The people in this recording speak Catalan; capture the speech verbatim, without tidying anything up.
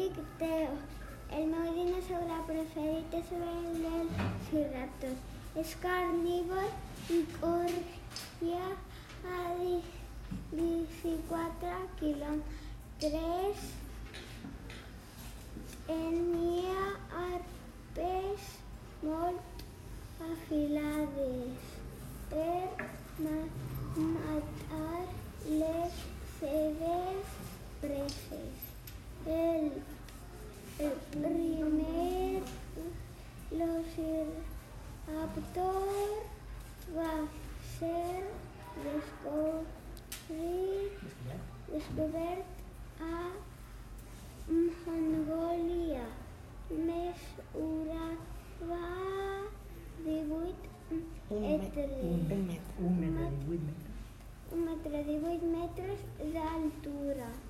dic Teo. El meu dinosaure preferit és el velociraptor. És carnívor i corria a vint-i-quatre quilòmetres. Tenia arpes molt afilades per matar les seves preses. El, el primer velociraptor va ser descobrit, descobert a Mongòlia. Mesurava divuit metres. Un metre, divuit metres. Un metre divuit metres d'altura.